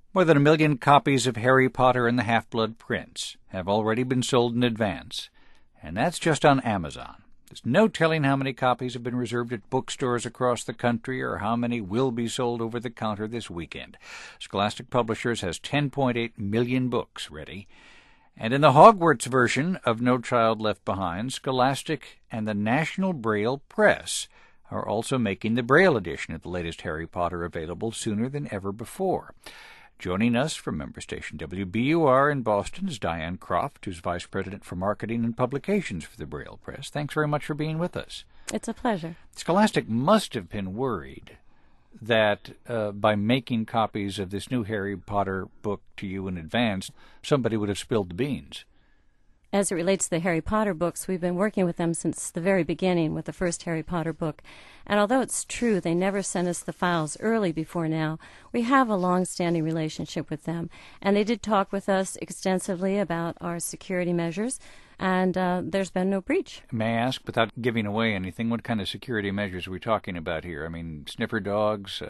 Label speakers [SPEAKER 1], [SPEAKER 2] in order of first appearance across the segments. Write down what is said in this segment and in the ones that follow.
[SPEAKER 1] More than 1 million copies of Harry Potter and the Half-Blood Prince have already been sold in advance, and that's just on Amazon. There's no telling how many copies have been reserved at bookstores across the country or how many will be sold over the counter this weekend. Scholastic Publishers has 10.8 million books ready. And in the Hogwarts version of No Child Left Behind, Scholastic and the National Braille Press are also making the Braille edition of the latest Harry Potter available sooner than ever before. Joining us from member station WBUR in Boston is Diane Croft, who's Vice President for Marketing and Publications for the Braille Press. Thanks very much for being with us.
[SPEAKER 2] It's a pleasure.
[SPEAKER 1] Scholastic must have been worried that by making copies of this new Harry Potter book to you in advance, somebody would have spilled the beans.
[SPEAKER 2] As it relates to the Harry Potter books, we've been working with them since the very beginning with the first Harry Potter book. And although it's true they never sent us the files early before now, we have a long-standing relationship with them. And they did talk with us extensively about our security measures, and there's been no breach.
[SPEAKER 1] May I ask, without giving away anything, what kind of security measures are we talking about here? I mean, sniffer dogs,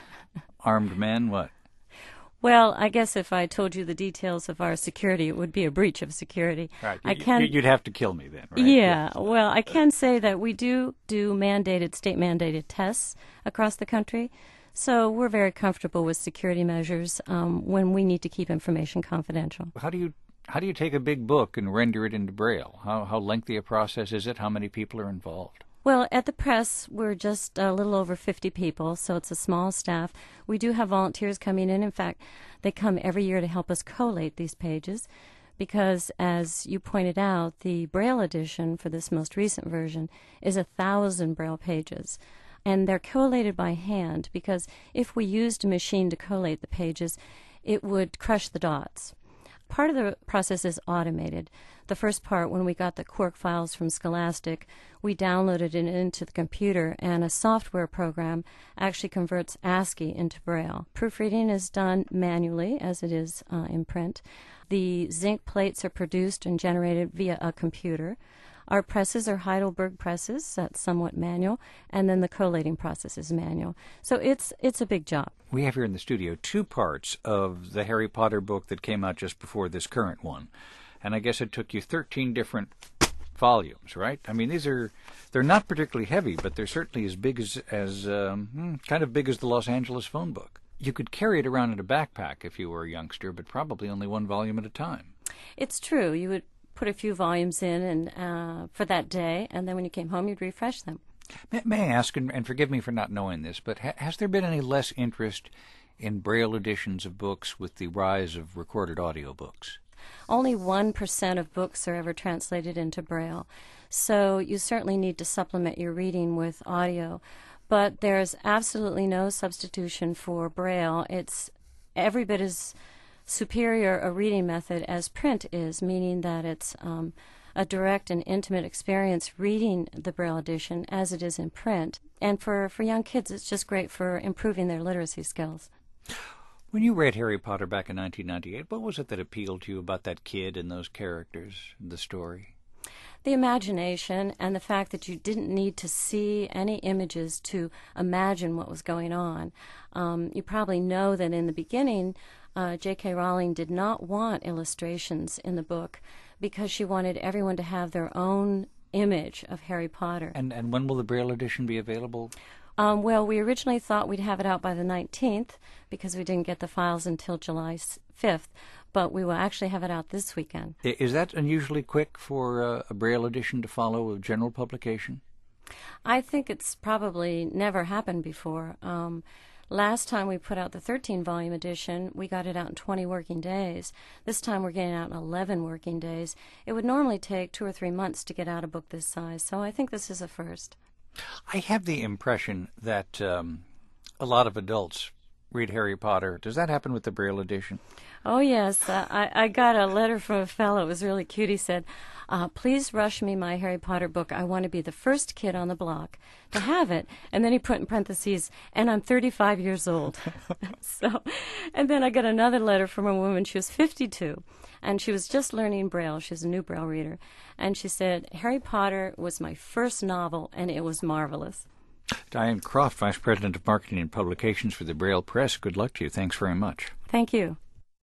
[SPEAKER 1] armed men, what?
[SPEAKER 2] Well, I guess if I told you the details of our security, it would be a breach of security.
[SPEAKER 1] Right. You'd have to kill me then, right?
[SPEAKER 2] Yeah. Well, I can say that we do state-mandated tests across the country, so we're very comfortable with security measures when we need to keep information confidential.
[SPEAKER 1] How do you take a big book and render it into Braille? How lengthy a process is it? How many people are involved?
[SPEAKER 2] Well, at the press, we're just a little over 50 people, so it's a small staff. We do have volunteers coming in. In fact, they come every year to help us collate these pages because, as you pointed out, the Braille edition for this most recent version is 1,000 Braille pages. And they're collated by hand because if we used a machine to collate the pages, it would crush the dots. Part of the process is automated. The first part, when we got the Quark files from Scholastic, we downloaded it into the computer, and a software program actually converts ASCII into Braille. Proofreading is done manually, as it is in print. The zinc plates are produced and generated via a computer. Our presses are Heidelberg presses, that's somewhat manual, and then the collating process is manual. So it's a big job.
[SPEAKER 1] We have here in the studio 2 parts of the Harry Potter book that came out just before this current one. And I guess it took you 13 different volumes, right? I mean, they're not particularly heavy, but they're certainly as big as kind of big as the Los Angeles phone book. You could carry it around in a backpack if you were a youngster, but probably only 1 volume at a time.
[SPEAKER 2] It's true. You would put a few volumes in and for that day, and then when you came home, you'd refresh them.
[SPEAKER 1] May I ask, and forgive me for not knowing this, but has there been any less interest in Braille editions of books with the rise of recorded audiobooks?
[SPEAKER 2] Only 1% of books are ever translated into Braille, so you certainly need to supplement your reading with audio. But there's absolutely no substitution for Braille. It's every bit as superior a reading method as print is, meaning that it's a direct and intimate experience reading the Braille edition as it is in print. And for young kids, it's just great for improving their literacy skills.
[SPEAKER 1] When you read Harry Potter back in 1998, what was it that appealed to you about that kid and those characters, the story?
[SPEAKER 2] The imagination and the fact that you didn't need to see any images to imagine what was going on. You probably know that in the beginning, J.K. Rowling did not want illustrations in the book because she wanted everyone to have their own image of Harry Potter.
[SPEAKER 1] And when will the Braille edition be available?
[SPEAKER 2] Well, we originally thought we'd have it out by the 19th because we didn't get the files until July 5th, but we will actually have it out this weekend.
[SPEAKER 1] Is that unusually quick for a Braille edition to follow a general publication?
[SPEAKER 2] I think it's probably never happened before. Last time we put out the 13-volume edition, we got it out in 20 working days. This time we're getting out in 11 working days. It would normally take 2 or 3 months to get out a book this size, so I think this is a first.
[SPEAKER 1] I have the impression that a lot of adults read Harry Potter. Does that happen with the Braille edition?
[SPEAKER 2] Oh, yes. I got a letter from a fellow. It was really cute. He said, please rush me my Harry Potter book. I want to be the first kid on the block to have it. And then he put in parentheses, and I'm 35 years old. And then I got another letter from a woman. She was 52, and she was just learning Braille. She's a new Braille reader. And she said, Harry Potter was my first novel, and it was marvelous.
[SPEAKER 1] Diane Croft, Vice President of Marketing and Publications for the Braille Press. Good luck to you. Thanks very much.
[SPEAKER 2] Thank you.